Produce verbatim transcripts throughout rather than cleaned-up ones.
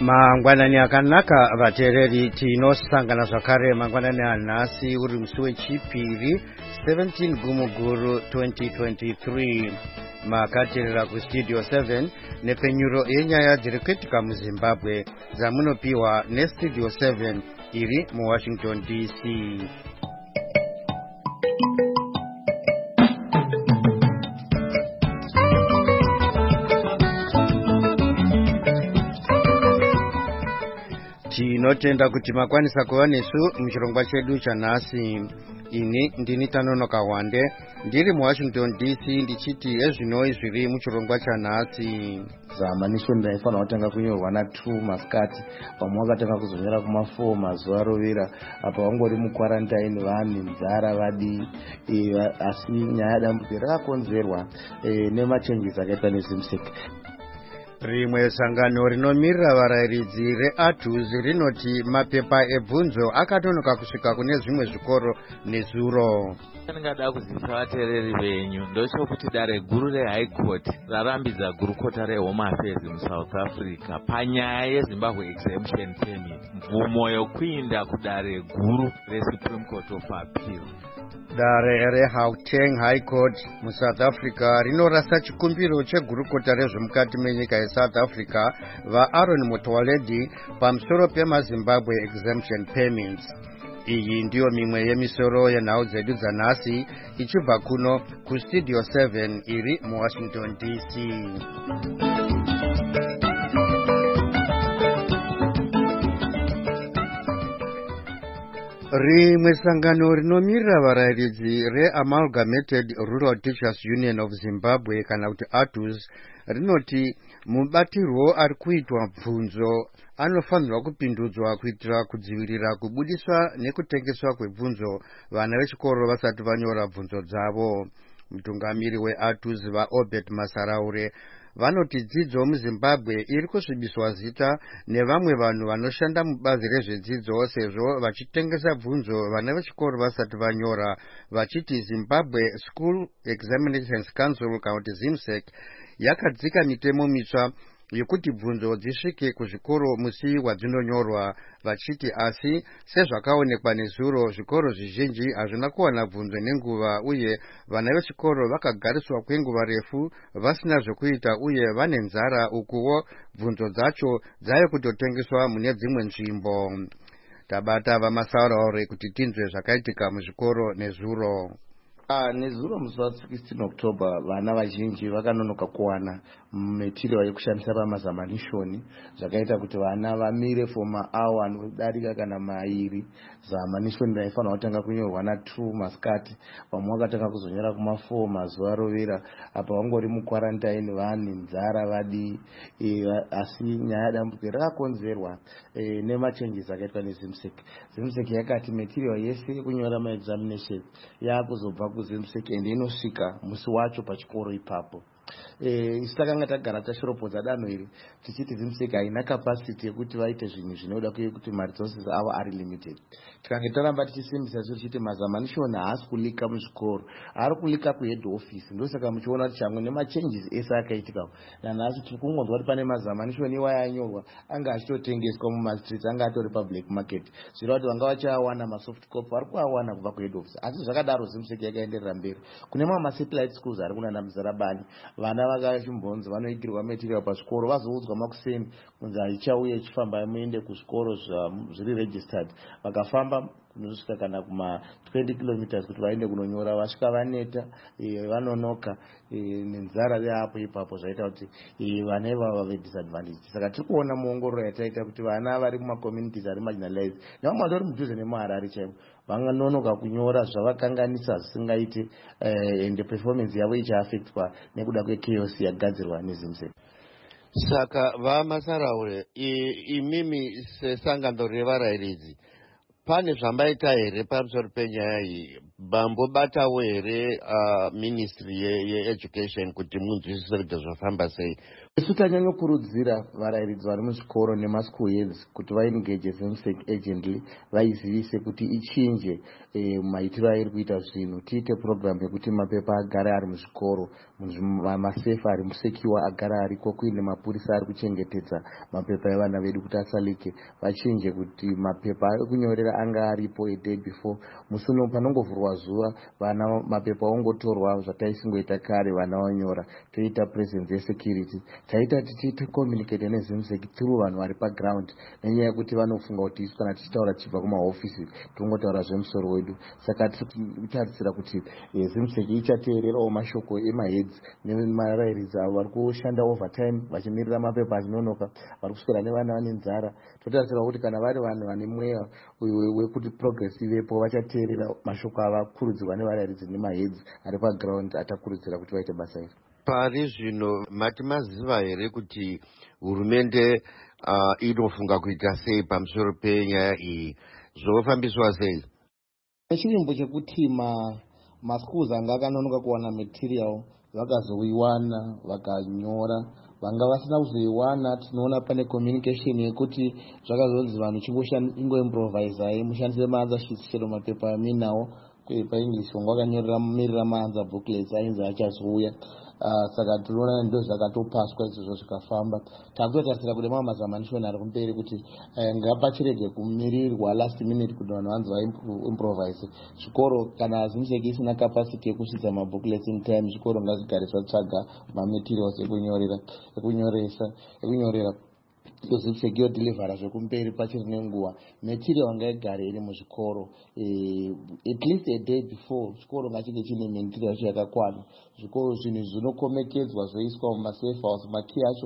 Mangwanani akanaka vateereri tinosangana zvakare mangwanani anhasi uri musi wechipiri seventeen Gumuguru twenty twenty-three. Makateerera kustudio seven nepenyuro yenyaya dziri kuitika muZimbabwe dzamunopiwa nestudio seven iri muWashington D C. Tinotenda kuti makwanisa kuva nesu muchirongwa chedu chanhasi. Ini ndini Tanonoka Wande ndiri muWashington D C ndichiti ezvinoi zviri muchirongwa chanhasi. Zamanishoni ndaifanira kutanga kunyorwa na2 masikati pamwe wakatanga kuzonyora kuma4 mazuva rovira apa wangori mukwarantine vanhu nzara vadi e, asi nyaya dambudziko rakakonzerwa e, nemachenjes akaitwa neZimsek. Rimwe sangano rinomirira varayiridzi reATUS rinoti mapepa ebvunzo akatonoka kusvika kune zvimwe zvikoro nezuro. Ndingada kuzivisa vateereri venyu ndochokuti dare guru reHigh Court rarambidza gurukota reHome Affairs muSouth Africa panyaya yeZimbabwe Exemption Permit, mvumo yokuinda kudare guru reSupreme Court of Appeal. Dare reGauteng High Court muSouth Africa rinorasa chikumbiro chegurukota rezvemukati menyika yeSouth Africa vaAaron Motsoaledi pamusoro pemaZimbabwe Exemption Permits. Iyi ndiyo mimwe yemisoro yenhau dzedu dzanhasi ichibva kuno kustudio seven iri muWashington D C. Rimwe sangano rinomirira varayiridzi reAmalgamated Rural Teachers Union of Zimbabwe kana kuti ATUS rinoti mubatirwo ari kuitwa bvunzo anofanirwa kupindudzwa kuitira kudzivirira kubudiswa nekutengeswa kwebvunzo vana vechikoro vasati vanyora bvunzo dzavo. Mutungamiri weATUS vaObert Masaraure vanoti dzidzo muZimbabwe iri kusvibiswa zita nevamwe vanhu vanoshanda mubazi rezvedzidzo sezvo vachitengesa bvunzo vana vechikoro vasati vanyora, vachiti Zimbabwe School Examinations Council kana kuti Zimsek yakadzika mitemo mitsva yokuti bvunzo dzisvike kuzvikoro musi wadzinonyorwa, vachiti asi sezvakaonekwa nezuro zvikoro zvizhinji hazvina kuwana bvunzo nenguva uye vana vechikoro vakagariswa kwenguva refu vasina zvokuita uye vane nzara ukuwo bvunzo dzacho dzave kutotengeswa mune dzimwe nzvimbo. Tabata vaMasaraure kuti tinzwe zvakaitika muzvikoro nezuro. Ah, nezuro musi wa16 October vana vazhinji vakanonoka kuwana material yekushandisa pamazamanishoni zvakaita kuti vana vamire for maawa anodarika kana mairi. Zamanishoni ndaifanira kutanga kunyorwa na2 masikati pamwe wakatanga kuzonyora kuma4 mazuva rovira apa wangori mukwarantine vanhu nzara vadi e, asi nyaya dambudziko rakakonzerwa e, nemachenjes akaitwa neZimsek. Zimsek yakati material yese yekunyora maexamination yakuzobva kuZimsek ende inosvika musi wacho pachikoro ipapo. Eh, isi takanga tagara tashoropodza danho iri tichiti Zimsek haina capacity yekuti vaite zvinhu zvinoda kuti maresources avo ari limited. Tikange taramba tichisimbisa zviri tichiti mazamanishoni haasi kulika muzvikoro, ari kulika kuhead office. Ndosaka muchiona kuti chamwe nemachanges ese akaitika nanhasi tiri kungonzwa kuti pane mazamanishoni iwaya anyorwa anga achitotengeswa mumastreets, anga atori public market, zvireva kuti vanga vachiawana masoft copy vari kuawana kubva kuhead office. Asi zvakadaro Zimsek yakaenderera mberi kune mamwe masatellite schools ari kunana Muzarabani vana vakachimbonzi vanoitirwa material pazvikoro vazoudzwa makuseni kunzi haichauya ichifamba muende kuzvikoro zviri registered, vakafamba kunosvika kana kuma twenty kilometers kuti vaende kunonyora, vasvika vaneta e, vanonoka e, nenzara yapo ipapo zvaita kuti e, vana ivava vave disadvantaged. Saka tiri kuona muongororo yataita kuti vana vari kumacommunities ari marginalized nevamwe vatori mudhuze nemuHarare chaivo vanganonoka kunyora zvavakanganisa zvisingaiti ende performance yavo ichiaffectwa nekuda kwechaos yagadzirwa neZimsek. Saka vaMasaraure, imimi sesangano revarayiridzi pane zvambaita here pamusoro penyaya iyi? Bambobatawo here uh, ministry yeeducation kuti munzwisise kuti zvafamba sei isu tanyanyokurudzira varairidzi vari muzvikoro nemaschool heads kuti vaengage zemsec agently vaizivise kuti ichinje e, maitiro airi kuita zvinhu. Tiite program yekuti mapepa agare ari muzvikoro, masefa ari musekiwa agare ariko, kuine mapurisa ari kuchengetedza mapepa evana vedu kuti asalike. Vachinje kuti mapepa ekunyorera anga aripo a day before. Musuno panongovhurwa zuva vana mapepa ongotorwa zvataisingoita kare vana vanyora. Toita presence yesecurity, taita tichiti communicate nezimsec through vanhu vari paground, nenyaya yekuti vanofunga kuti isu kana tichitaura tichibva kumahofisi tongotaura zvemusoro wedu. Saka titarisira kuti zimsec ichateererawo mashoko emaheads nemarairidzi avo vari kushanda overtime vachimirira mapepa achinonoka, vari kuswera nevana vane nzara. Totarisira kuti kana vari vanhu vane mweya wekuti progress ivepo vachateerera mashoko avakurudzirwa nevarairidzi nemaheads ari paground atakurudzira kuti vaite basa iri. Pari zvino mati maziva here kuti hurumende uh, inofunga kuita sei pamusoro penyaya iyi, zvofambiswa sei? Nechirimbo chekuti ma maschools anga akanonoka kuwana material vakazoiwana vakanyora, vanga vasina kuzoiwana tinoona pane communication yekuti zvakazonzi vanhu chingoimprovisai mushandise maanza sheets chero mapepa aminawo paenglish wangu akanyorera mirira maanza booklets ainzi achazouya. Uh, saka tinoona ndo zvakatopaswa izvozvo zvikafamba. Takutotarisira kuti mamwe mazamanishoni ari kumberi kuti uh, ngapachirege kumirirwa last minute kuti vanhu vanzi vaimprovise. Zvikoro kana zimsec isina capacity yekusvitsa mabooklets in time, zvikoro ngazvigare zvatsvaga mamaterials ekunyorera ekunyoresa ekunyorera zimsec yodhilivhara zvekumberi pachiri nenguva. Material ngaigare iri muzvikoro e, at least a day before. Zvikoro ngachinge chine material yacho yakakwana. Zvikoro zvinhu zvinokomekedzwa zvoiswa mumasafe house, makiyi acho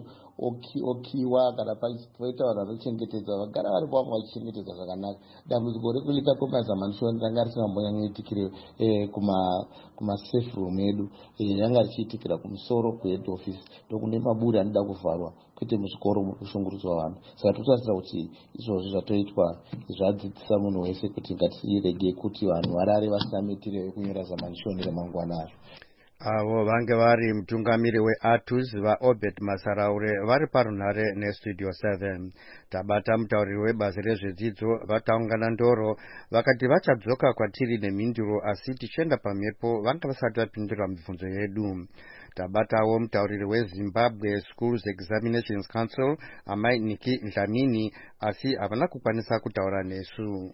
okiwa kana paita vanhu vanochengetedza vagara vari pamwe vachichengetedza zvakanaka. Dambudziko rekulika kwemazamanishoni ranga risingambonyanyoitikire eh, kuma kumasafe room edu, ranga eh, richiitikira kumusoro kuhead office ndokune maburi anoda kuvharwa, kwete muzvikoro muri kushungurudzwa vanhu. Saka totarisira kuti izvozvo zvatoitwa zvadzidzisa munhu wese kuti ngatirege kuti vanhu varare vasina mitiro yekunyora zamanishoni remangwana aro. Avo vange vari mutungamiri weATUS vaObed Masaraure vari parunhare nestudio seven. Tabata mutauriri webazi rezvedzidzo vataungana ndoro vakati vachadzoka kwatiri nemhinduro, asi tichienda pamhepo vanga vasati vapindura mibvunzo yedu. Tabatawo mutauriri weZimbabwe Schools Examinations Council amai Niki Dlamini, asi havana kukwanisa kutaura nesu.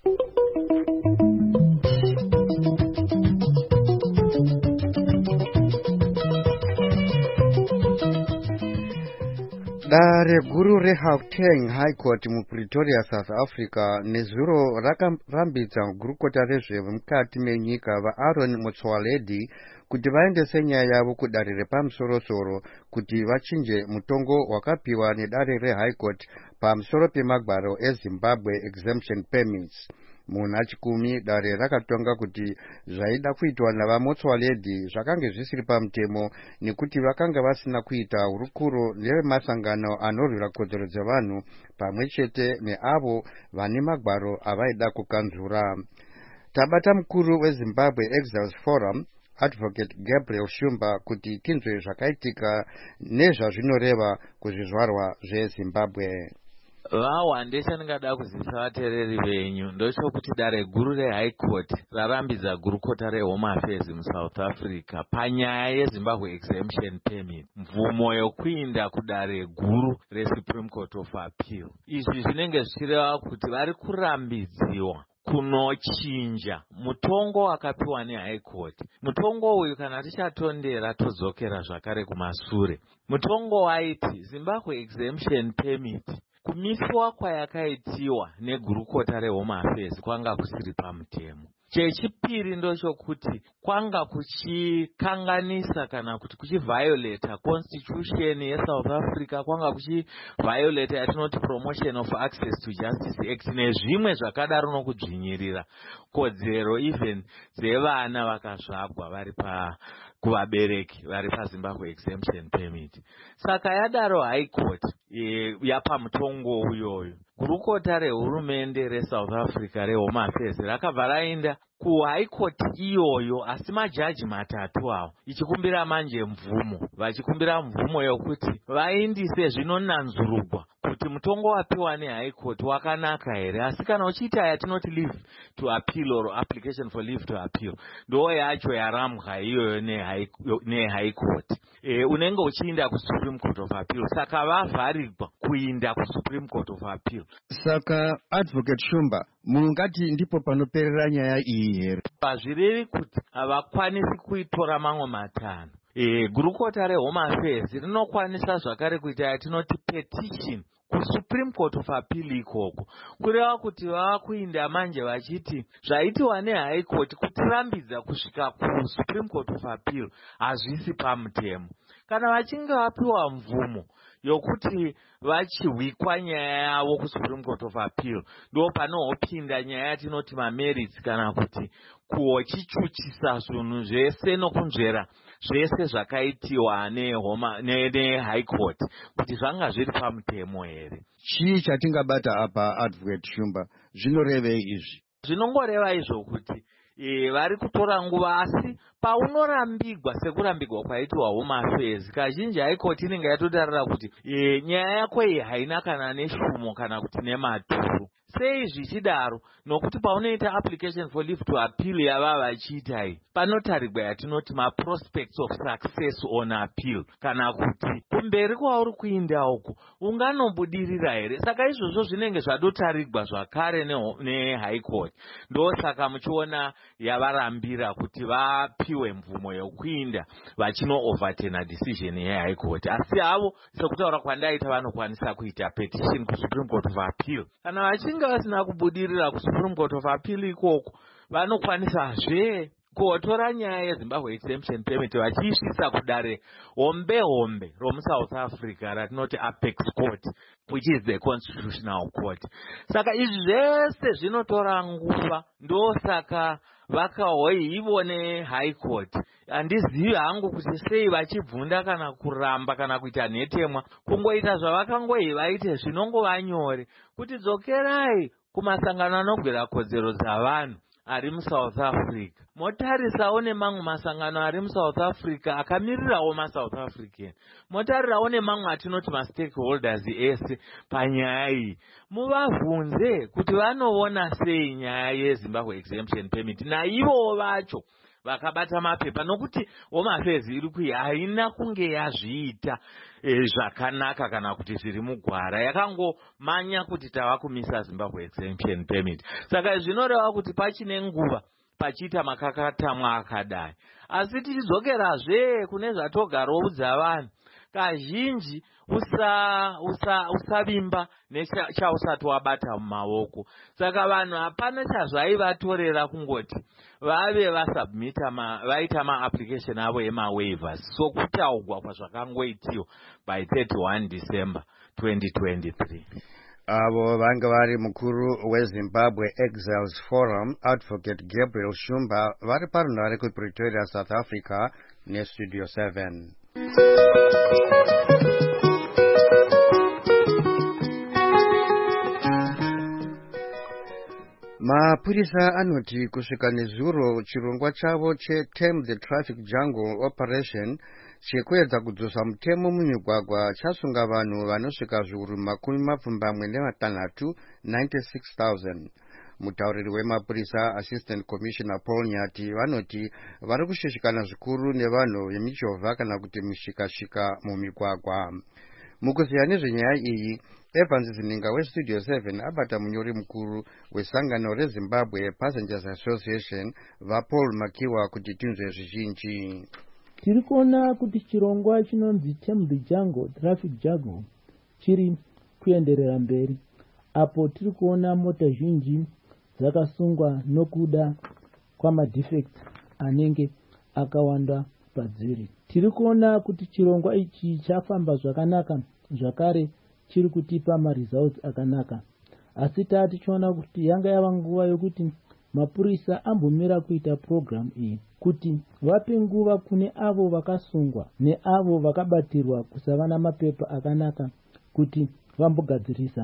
Dare guru reHauteng High Court muPretoria, South Africa nezuro rakarambidza gurukota rezvemukati menyika vaAaron Motsoaledi kuti vaendese nyaya yavo kudare repamusoro-soro kuti vachinje mutongo wakapiwa nedare reHigh Court pamusoro pemagwaro eZimbabwe exemption permits. Muna chikumi dare rakatonga kuti zvaida kuitwa navaMotsoaledi zvakange zvisiri pamutemo nekuti vakanga vasina kuita hurukuro nevemasangano anorwira kodzero dzevanhu pamwe chete neavo vane magwaro avaida kukanzura. Tabata mukuru weZimbabwe Exiles Forum Advocate Gabriel Shumba kuti tinzwe zvakaitika nezvazvinoreva kuzvizvarwa zveZimbabwe. Vawande chandingada kuzivisa vateereri venyu ndochokuti dare guru reHigh Court rarambidza gurukota reHome Affairs muSouth Africa panyaya yeZimbabwe exemption permit, mvumo yokuinda kudare guru reSupreme Court of Appeal. Izvi zvinenge zvichireva kuti vari kurambidziwa kunochinja mutongo wakapiwa neHigh Court. Mutongo uyu kana tichatondera todzokera zvakare kumashure. Mutongo waiti Zimbabwe exemption permit kumiswa kwayakaitiwa negurukota reHome Affairs kwanga kusiri pamutemo. Chechipiri ndochokuti kwanga kuchikanganisa kana kuti kuchiviolata constitution yeSouth Africa, kwanga kuchiviolata yatinoti Promotion of Access to Justice Act nezvimwe zvakadaro nokudzvinyirira kodzero even dzevana vakazvagwa vari pa kuvabereki vari paZimbabwe exemption permit. Saka yadaro High Court e, yapa mutongo uyoyo gurukota rehurumende reSouth Africa reHome Affairs rakabva raenda kuhigh court iyoyo, asi majaji matatu avo ichikumbira manje mvumo, vachikumbira mvumo yokuti vaindise zvinonanzurugwa kuti mutongo wapiwa nehigh court wakanaka here. Asi kana uchiita yatinoti leave to appeal or application for leave to appeal, ndo yacho yaramwa iyoyo nehigh court, e, unenge uchiinda kuSupreme Court of Appeal. Saka vavharirwa kuinda kuSupreme Court of Appeal. Saka Advocate Shumba, mungati ndipo panoperera nyaya iyi here? Pazvirevi kuti havakwanisi kuitora mamwe matano. E, gurukota reHome Affairs rinokwanisa zvakare kuita yatinoti petition kuSupreme Court of Appeal ikoko, kureva kuti vava kuinda manje vachiti zvaitiwa neHigh Court kutirambidza kusvika kuSupreme Court of Appeal hazvisi pamutemo. Kana vachinge vapiwa mvumo yokuti vachihwikwa nyaya yavo kuSupreme Court of Appeal, ndo panohopinda nyaya yatinoti mamerits, kana kuti kuchichuchisa zvinhu zvese nokunzvera zvese zvakaitiwa neHigh Court kuti zvanga zviri pamutemo here. Chii chatingabata apa Advocate Shumba, zvinorevei izvi? Zvinongoreva izvo kuti E, vari kutora nguva, asi paunorambigwa sekurambigwa kwaitwa Home Affairs, kazhinji High Court inenge yatotarira kuti e, nyaya yako iyi haina kana neshumo kana kuti nematuru. Sei zvichidaro? Nokuti paunoita application for leave to appeal yava vachiita iyi, panotarigwa yatinoti ma prospects of success on appeal, kana kuti kumberi kwauri kuinda uku unganobudirira here. Saka izvozvo zvinenge zvadotarigwa zvakare neHigh Court, ndo saka muchiona yavarambira kuti vapiwe mvumo yokuinda vachino overturn decision yeHigh Court. Asi avo sekutaura kwandaita vanokwanisa kuita petition kuSupreme Court of Appeal. Kana vachinge vasina kubudirira kuSupreme Court of Appeal ikoko, vanokwanisazve kutora nyaya yeZimbabwe Exemption Permit vachiisvisa kudare hombe hombe romuSouth Africa ratinoti Apex Court, which is the Constitutional Court. Saka izvi zvese zvinotora nguva, ndo saka vakahoi ivone High Court. Handizivi hangu kuti sei vachibvunda kana kuramba kana kuita nhetemwa, kungoita zvavakangoi vaite zvinongova nyore kuti dzokerai kumasangano anogwira kodzero dzavanhu ari muSouth Africa. Motarisawo nemamwe masangano ari muSouth Africa akamirirawo maSouth African. Motarirawo nemamwe atinoti ma-stakeholders ese panyaya iyi. Muvabvunze kuti vanoona sei nyaya yeZimbabwe Exemption Permit naivo vacho vakabata mapepa, nokuti Home Affairs iri kui haina kunge yazviita e, zvakanaka kana kuti zviri mugwara. Yakangomanya kuti tava kumisa Zimbabwe Exemption Permit. Saka zvinoreva kuti pachine nguva pachiita makakatamwa akadai. Asi tichidzokerazve kune zvatogaroudza vanhu, kazhinji usa usa usavimba nechausati wabata mumaoko. Saka vanhu hapana chazvaivatorera kungoti vave vasubmita ma vaita ma-application avo ema-waivers sokutaugwa kwazvakangoitiwa by thirty-one December twenty twenty-three. Avo vanga vari mukuru weZimbabwe Exiles Forum Advocate Gabriel Shumba vari parunhare kuPretoria, South Africa neStudio seven. Mapurisa anoti kusvika nezuro chirongwa chavo cheTame the Traffic Jungle Operation chekuedza kudzosa mutemo mumigwagwa chasunga vanhu vanosvika zviuru makumi mapfumbamwe nematanhatu ninety-six thousand. Mutauriri wemapurisa Assistant Commissioner Paul Nyati vanoti vari kushushikana zvikuru nevanhu vemichovha kana kuti mishikashika mumigwagwa. Mukuziya nezvenyaya iyi, Evans Zininga weStudio seven abata munyori mukuru wesangano reZimbabwe Passengers Association vaPaul Makiwa kuti tinzwe zvizhinji. Tiri kuona kuti chirongwa chinonzi Tame the Jungle Traffic Jungle chiri kuenderera mberi, apo tiri kuona mota zhinji dzakasungwa nokuda kwamadefects anenge akawanda padziri. Tiri kuona kuti chirongwa ichi chafamba zvakanaka, zvakare chiri kutipa maresults akanaka. Asi tati tichiona kuti yanga yava nguva yokuti mapurisa ambomira kuita program iyi kuti vape nguva kune avo vakasungwa neavo vakabatirwa kusava namapepa akanaka kuti vambogadzirisa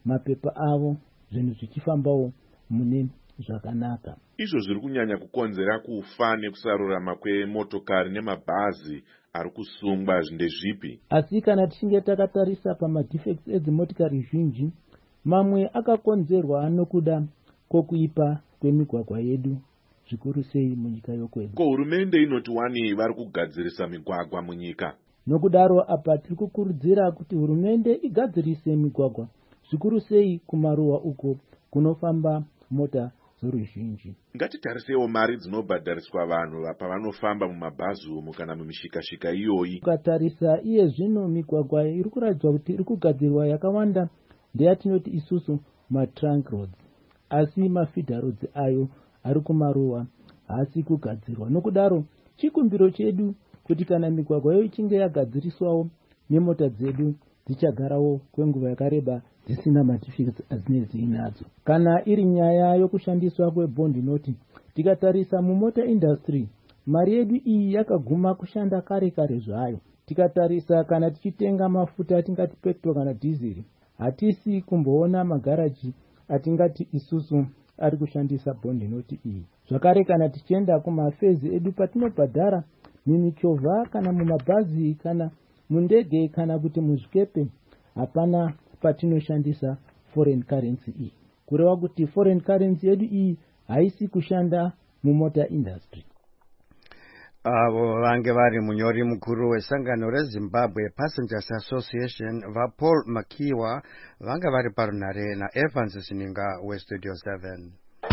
mapepa avo zvinhu zvichifambawo mune zvakanaka. Izvo zviri kunyanya kukonzera kufa nekusarurama kwemotokari nemabhazi ari kusungwa ndezvipi? Asi kana tichinge takatarisa pamadefects edzimotokari zhinji, mamwe akakonzerwa nokuda kwokuipa kwemigwagwa yedu zvikuru sei munyika yokwedu. Ko hurumende inoti wani vari kugadzirisa migwagwa munyika? Nokudaro apa tiri kukurudzira kuti hurumende igadzirise migwagwa zvikuru sei kumaruwa uko kunofamba mota zvoruzhinji. Ngatitarisewo mari dzinobhadhariswa vanhu pavanofamba mumabhazi umu kana mumishikashika iyoyi. Ukatarisa iye zvino migwagwa iri kuratidza kuti iri kugadzirwa yakawanda ndeyatinoti isusu matrunk roads, asi mafeeder roads ayo ari kumaruwa haasi kugadzirwa. Nokudaro chikumbiro chedu kuti kana migwagwa yo ichinge yagadziriswawo nemota dzedu dzichagarawo kwenguva yakareba dzisina madefects adzinenge dziinadzo. Kana iri nyaya yokushandiswa kwebond noti, tikatarisa mumota industry mari yedu iyi yakaguma kushanda kare kare zvayo. Tikatarisa kana tichitenga mafuta atingati petrol kana diesel, hatisi kumboona magaraji atingati isusu ari kushandisa bond noti iyi. Zvakare kana tichienda kumafezi edu patinobhadhara mumichovha kana mumabhazi kana mundege kana kuti muzvikepe, hapana patinoshandisa foreign currency iyi. Kureva kuti foreign currency yedu iyi haisi kushanda mumota industry. Avo vange vari munyori mukuru wesangano reZimbabwe Passengers Association vaPaul Makiwa vanga vari parunare naEvans Sininga weStudio seven.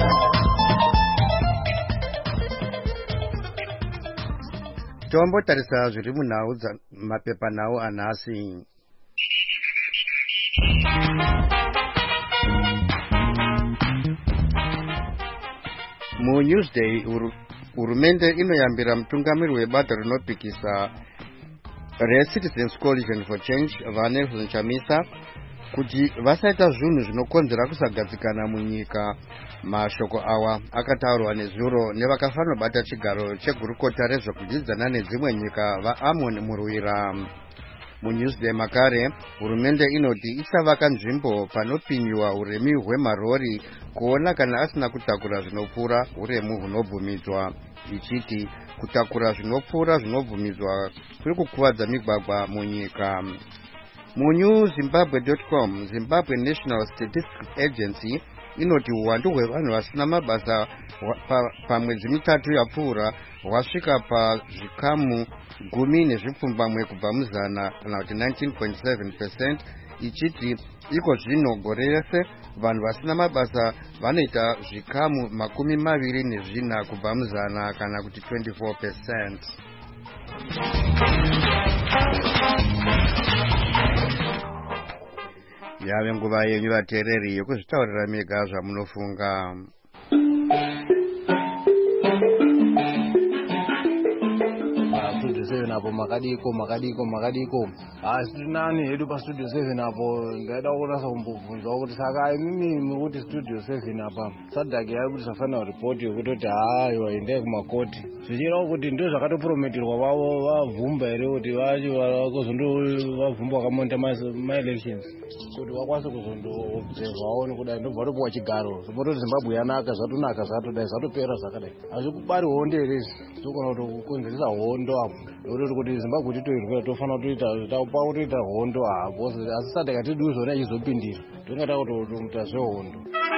Tombo tarisa zviri munhau mapepa nhau anhasi. Mu Newsday hurumende inoyambira mutungamiri webato rinopikisa reCitizens Coalition for Change vaNelson Chamisa kuti vasaita zvinhu zvinokonzera kusagadzikana munyika. Mashoko awa akataurwa nezuro nevakafanobata chigaro chegurukota rezvekudzidzana nedzimwe nyika vaAmon Murwira. MuNewsday makare hurumende inoti isavaka nzvimbo panopinyiwa uremi hwemarori kuona kana asina kutakura zvinopfuura uremu hunobvumidzwa, ichiti kutakura zvinopfuura zvinobvumidzwa kuri kukuvadza migwagwa munyika. Mu Zimbabwe dot com, Zimbabwe National Statistics Agency inoti uwandu hwevanhu vasina mabasa pamwedzi mitatu yapfuura hwasvika pazvikamu gumi nezvipfumbamwe kubva muzana kana kuti nineteen point seven percent, ichiti iko zvino gore rese vanhu vasina mabasa vanoita zvikamu makumi maviri nezvina kubva muzana kana kuti twenty-four percent. Yave nguva yenyu vateereri yokuzvitaurira mega zvamunofunga. Studio seven apo makadiko makadiko makadiko asi nani hedu pa Studio seven apo ndaida kurasa kumbobvunza kuti saka imimi muri Studio seven apa sadhaki yari kuti safana report yokutoti hayi waendai kumakoti zvichirawo kuti ndo zvakatoprometerwa vavo vavhumba ere kuti vachi vakozondo vavhumba vakamonta ma elections kuti vakwanise kuzondoobservawo nekudai ndobva topuwa chigaro zopototi Zimbabwe yanaka zvatonaka zvatodai zvatopera zvakadai hazvikubari hondo erezi zokona kuti kukonzeresa hondo apo ndokuti kuti Zimbabwe titoirwira tofanira kutoita tapa kutoita hondo hapo asi sadhaka tidiwo zvona achizopindira tongata kutomuta zvehondo.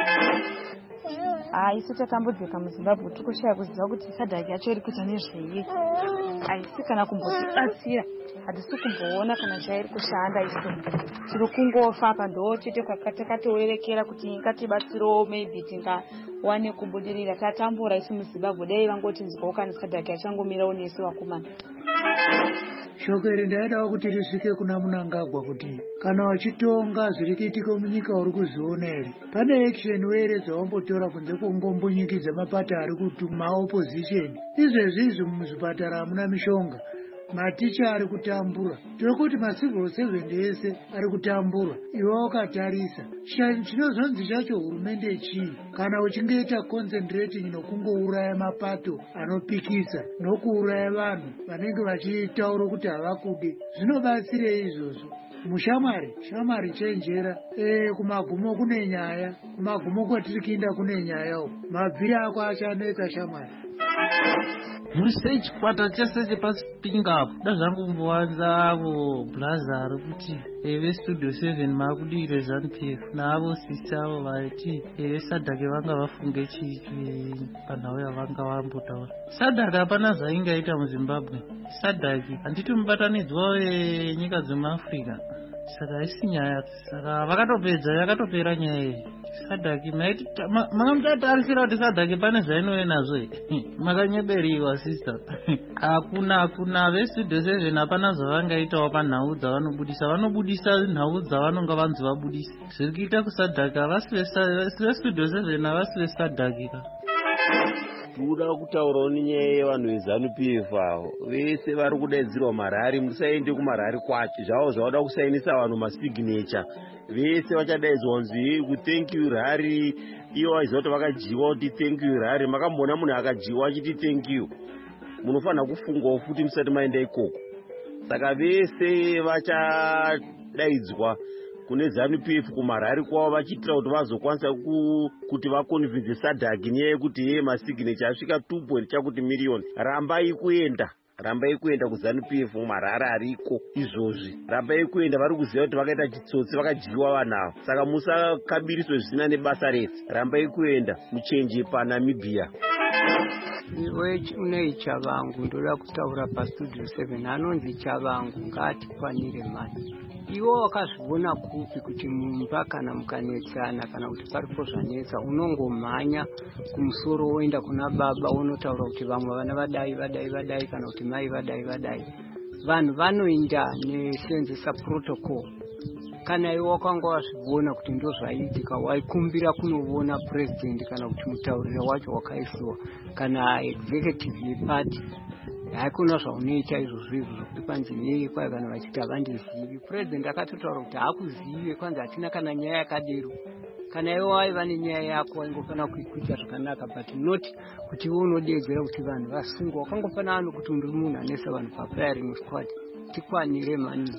Haisi tatambudzika muZimbabwe tiri kushaya kuziva kuti sadhaki yacho iri kuita nezvei. Haisi kana kumbotibatsira, hatisi kumboona kana chairi kushanda isu. Tiri kungofa pando chete kwakatakatowerekera kuti ngatibatsirewo maybe tingawane kubudirira. Tatambura isu muZimbabwe dai vangotinzwawo kana sadhaki yachangomirawo nesu vakomana. Shoko iri ndaidawo kuti risvike kuna Munangagwa kuti kana wachitonga zviri kuitika munyika uri kuzviona ere, pane action were dzawambotora kunze kungombonyikidza mapata ari kutuma opposition. Izvezvi izvi muzvipatara hamuna mishonga, maticha ari kutambura, tiri kuti macivil servant ese ari kutambura. Iwe ukatarisa chinozonzi chacho hurumende chii kana uchingoita concentrating nokungouraya mapato anopikisa nokuuraya vanhu vanenge vachitaura kuti havakudi? Zvinobatsirei izvozvo? mushamwari shamwari chenjera e, kumagumo kune nyaya kumagumo kwatiri kuinda kune nyaya uko mabviri ako achanetsa shamwari muri chikwata chese chepasipinga apo da zvangu kumbowanza avo blazari kuti vestudio seven maakudire ZANU P F naavo sisi avo vaiti vesadhake vanga vafunge chii panhau yavanga vambotaura. Sadhake hapana zvaingaita muZimbabwe. Sadhake handiti mubatanidzwa wenyika dzemuAfrica, saka isi nyaya. Saka vakatopedza yakatopera nyaya iyi. Sadhake maiti manga muchatarisira kuti Sadhake pane zvainove nazvo makanyeberiwa sister. Hakuna hakuna vestudio seven hapana zvavangaitawo panhau dzavanobudisa. Vanobudisa nhau dzavanonga vanzi vabudisa. Zviri kuita kuSadhake havasi vestudio seven havasi veSadhake ka. Kuda kutaurawo nenyaya yevanhu veZANU P F avo vese vari kudaidzirwa marari. Musaende kumarari kwacho zvavo zvavada kusainisa vanhu masignature vese vachadaidzwa kunzi ku thank you rari. Ivo vaiziva kuti vakajiwa kuti thank you rari. Makamboona munhu akajiwa achiti thank you? Munofanira kufungawo futi musati maenda ikoko. Saka vese vachadaidzwa kune ZANU P F kumarari kwavo vachiitira kuti vazokwanisa kuti vakonvinze Sadhake nyaya yekuti ye masignature asvika two point chakuti miriyoni. Rambai kuenda rambai kuenda kuZANU P F mumarara ariko izvozvi. Rambai kuenda, vari kuziva kuti vakaita chitsotsi vakajiwa vanhu ava. Saka musakabiriswe zvisina nebasa rese. Rambai kuenda muchenje paNamibia. Iwe unei Chavangu ndoda kutaura pastudio seven anonzi Chavangu ngatikwanire mani. Iwo wakazviona kupi kuti mumba kana mukanetsana kana kuti paripo zvanetsa unongomhanya kumusoro woenda kuna baba unotaura kuti vamwe vana vadai vadai vadai kana kuti mai vadai vadai. Vanhu vanoenda nesenzesa protocol. Kana iwe wakanga wazviona kuti ndo zvaiitika waikumbira kunoona president kana kuti mutaurira wacho wakaisiwa kana executive yeparty. Haikuna zvaunoita izvozvo izvo zvokuti panzi yeye kwai kana vachiti havandizivi. President akatotaura kuti haakuzive kwanzi hatina kana nyaya yakadero. Kana iwe waiva nenyaya yako waingofanira kuikuita zvakanaka but not kuti iwe unodeedzera kuti vanhu vasungwa. Wakangofanira ano kuti uri munhu anesa vanhu pafiring squad. Tikwanire mani.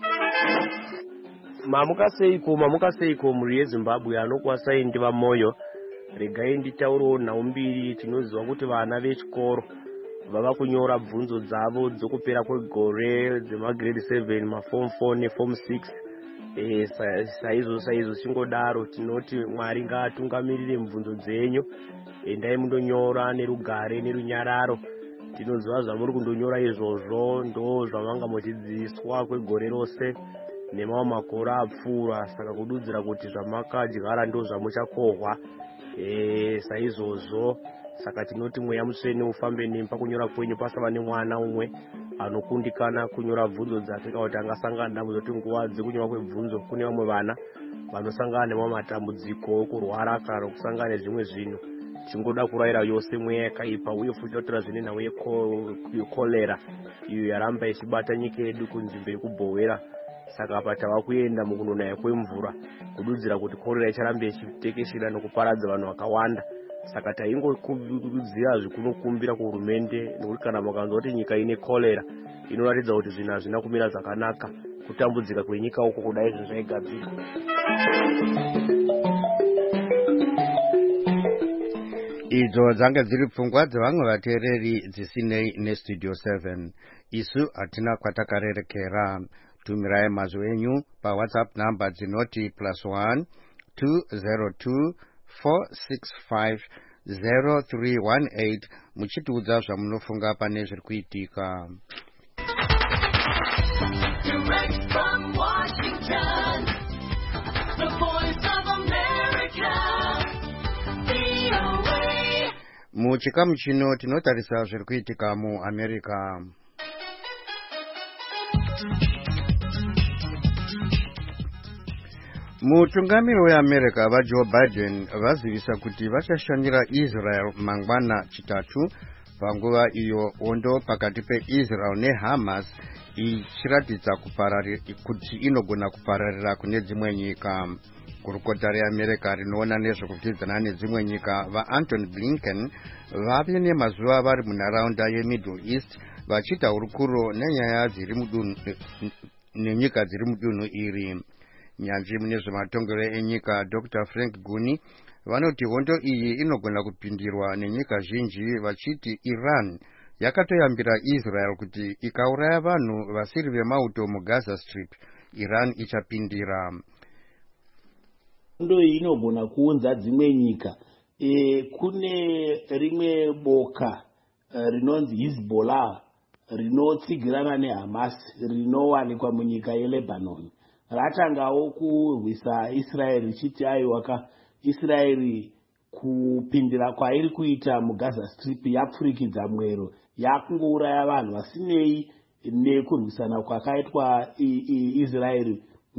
Mamukaseiko mamukaseiko muri yeZimbabwe anokwasaindi vamoyo. Regai nditaurawo nhau mbiri. Tinoziva kuti vana vechikoro vava kunyora bvunzo dzavo dzokupera kwegore dzemagrade seven maform four neform six. Eh, saizvo saizvo chingodaro tinoti Mwari ngaatungamirire mibvunzo dzenyu. Endai mundonyora nerugare nerunyararo. Tinoziva zvamuri kundonyora izvozvo ndo zvamanga muchidzidziswa kwegore rose nemamwe makore apfuura. Saka kududzira kuti zvamakadyara ndo zvamuchakohwa. Eh, saizvozvo saka tinoti mweya musvene ufambe nemi pakunyora kwenyu pasava nemwana umwe anokundikana kunyora bvunzo dzake kana kuti angasangana dambudziko nguva dzekunyora kwebvunzo. Kune vamwe vana vanosangana nemamwe matambudziko kurwara kana kusangana nezvimwe zvinhu. Tingoda kurayira yose mweya yakaipa uye futi tatora zvine nhau yekolera iyo yaramba ichibata nyika yedu kunzvimbo yekubhowera. Saka apa tava kuenda mukunonaya kwemvura kududzira kuti korera icharambe ichitekeshera nokuparadza vanhu vakawanda. Saka taingokurudzira zvikunokumbira kuhurumende nekuti kana mukanzwa kuti nyika ine kolera inoratidza kuti zvinhu hazvina kumira zvakanaka. Kutambudzika kwenyika uko kudai zvinhu zvaigadzirwa. Idzo dzanga dziri pfungwa dzevamwe vateereri dzisinei nestudio seven. Isu hatina kwatakarerekera. Tumirai mazwi enyu paWhatsApp number dzinoti plus one two zero two four six five zero three one eight muchitiudza zvamunofunga pane zviri kuitika. Direct from Washington, the voice of America, V O A. Muchikamu chino tinotarisa zviri kuitika muAmerica. Mutungamiri weAmerica vaJoe Biden vazivisa kuti vachashandira Israel mangwana chitatu panguva iyo hondo pakati peIsrael neHamas ichiratidza kuti inogona kupararira kune dzimwe nyika. Gurukota reAmerica rinoona nezvekupfidzana nedzimwe nyika vaAntony Blinken vave nemazuva vari munharaunda yeMiddle East vachiita hurukuro nenyaya dziri mudunhu nenyika dziri mudunhu iri. Nyanzvi mune zvematongero enyika Doctor Frank Guni vanoti hondo iyi inogona kupindirwa nenyika zhinji, vachiti Iran yakatoyambira Israel kuti ikauraya vanhu vasiri vemauto muGaza Strip, Iran ichapindira. Hondo iyi inogona kuunza dzimwe nyika. E, kune rimwe boka rinonzi Hezbollah rinotsigirana neHamas rinowanikwa munyika yeLebanon. Ratangawo kurwisa Israel richiti aiwaka Israel kupindira kwairi kuita muGaza Strip yapfurikidza mwero, yakungouraya vanhu vasinei nekurwisana kwakaitwa Israel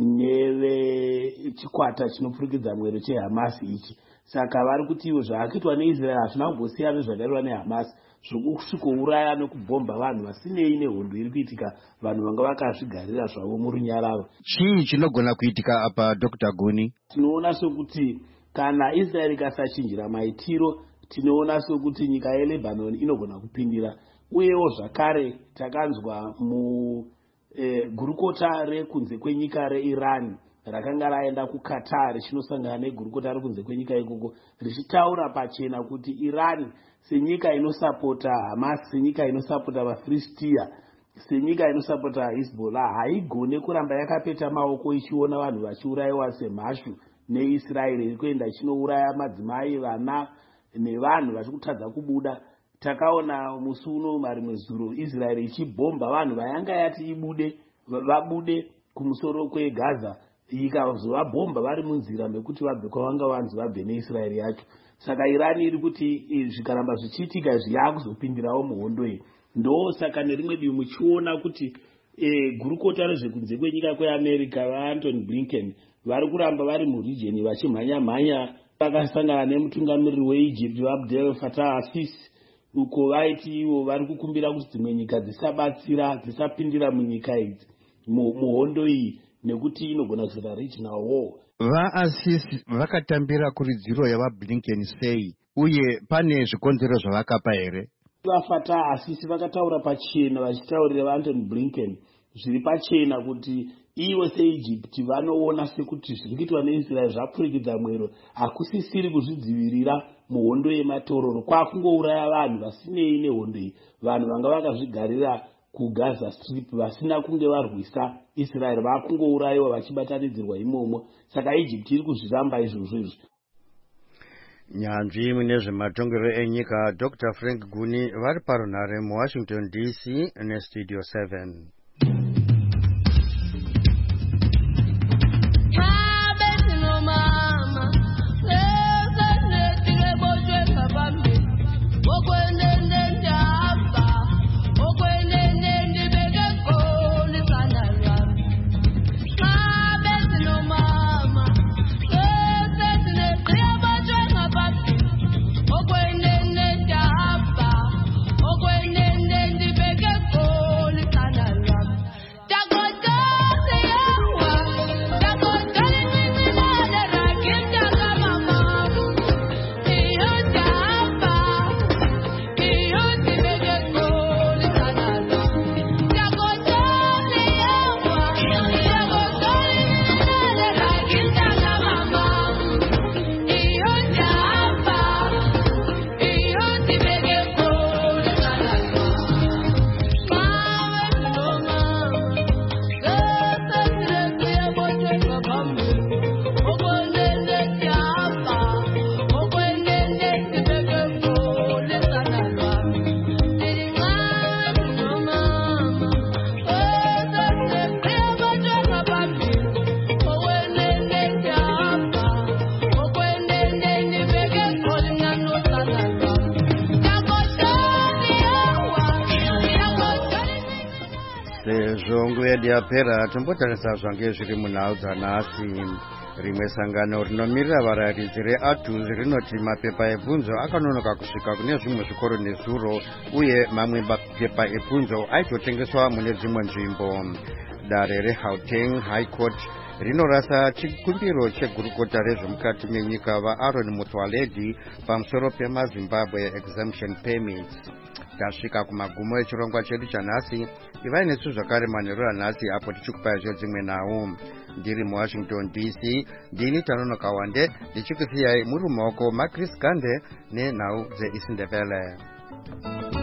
nevechikwata chinopfurikidza mwero cheHamas ichi. Saka vari kuti ivo zvakaitwa neIsrael hazvina kumbosiyana nezvakaitwa neHamas, zvokusvikouraya nekubhomba vanhu vasinei nehondo iri kuitika, vanhu vanga vakazvigarira zvavo murunyararo. Chii chinogona kuitika apa Doctor Guni? Tinoona sokuti kana Israel ikasachinjira maitiro, tinoona sokuti nyika yeLebanon inogona kupindira. Uyewo zvakare takanzwa mu e, gurukota rekunze kwenyika reIran rakanga raenda kuQatar richinosangana negurukota rekunze kwenyika ikoko richitaura pachena kuti Iran senyika inosapota Hamas, senyika inosapota vaFilistia, senyika inosapota Hezbollah haigone kuramba yakapeta maoko ichiona vanhu vachiurayiwa semhashu neIsrael iri kuenda ichinouraya madzimai, vana nevanhu vachikutadza kubuda. Takaona musi uno marimwe zuro Israel ichibhomba vanhu vayanga yati ibude vabude kumusoro kweGaza, ikazovabhomba vari munzira mekuti vabve kwavanga vanzi vabve neIsrael yacho. Saka Iran iri kuti zvikaramba zvichiitika zviyakuzopindirawo muhondo iyi. Ndo saka nerimwe divi muchiona kuti e, gurukota rezvekunze kwenyika kweAmerica vaAntony Blinken vari kuramba vari muregion vachimhanya-mhanya. Vakasangana nemutungamiriri weEgypt Abdel Fattah al-Sisi, uko vaiti ivo vari kukumbira kuti dzimwe nyika dzisabatsira, dzisapindira munyika idzi muhondo iyi nekuti inogona kuzoita regional war. VaAsisi vakatambira kuridziro yavaBlinken sei, uye pane zvikonzero zvavakapa here? VaFattah al-Sisi vakataura pachena vachitaurira vaAntony Blinken zviri pachena kuti ivo seEgypt vanoona sekuti zviri kuitwa neIsrael zvapfurikidza mwero, hakusisiri kuzvidzivirira muhondo yematororo, kwakungouraya vanhu vasinei nehondo iyi, vanhu vanga vakazvigarira kuGaza Strip vasina kunge varwisa Israel vakungourayiwa vachibatanidzirwa imomo. Saka Egypt iri kuzviramba izvozvo izvi. Nyanzvi mune zvematongero enyika Doctor Frank Guni vari parunhare muWashington D C neStudio seven. Zvongo yedu yapera tombotarisa zvange zviri munhau dzanhasi. Rimwe sangano rinomirira varayiridzi reATUZ rinoti mapepa ebvunzo akanonoka kusvika kune zvimwe zvikoro nezuro, uye mamwe mapepa ebvunzo aitotengeswa mune dzimwe nzvimbo. Dare reGauteng High Court rinorasa chikumbiro chegurukota rezvemukati menyika vaAaron Mutwaledi pamusoro pemaZimbabwe exemption permits. Tasvika kumagumo echirongwa chedu chanhasi. Ivai nesu zvakare manheru anhasi apo tichikupai dzimwe nhau. Ndiri muWashington D C, ndini Tanonoka Wande, ndichikusiyai muri mumaoko maChris Gande nenhau dzeIsindebele.